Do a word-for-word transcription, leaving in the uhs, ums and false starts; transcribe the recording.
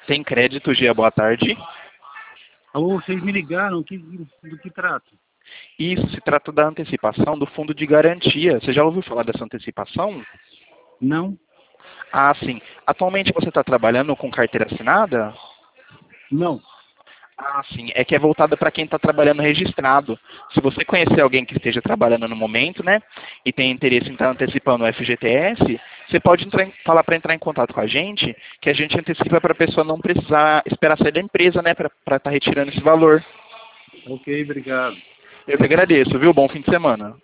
Tem crédito, Gia, boa tarde. Alô, vocês me ligaram, que, do que trata? Isso, se trata da antecipação do fundo de garantia. Você já ouviu falar dessa antecipação? Não? Ah, sim. Atualmente você está trabalhando com carteira assinada? Não. Ah, sim. É que é voltada para quem está trabalhando registrado. Se você conhecer alguém que esteja trabalhando no momento, né, e tem interesse em estar antecipando o F G T S, você pode entrar em, falar para entrar em contato com a gente, que a gente antecipa para a pessoa não precisar esperar sair da empresa, né, para estar retirando esse valor. Ok, obrigado. Eu que agradeço, viu? Bom fim de semana.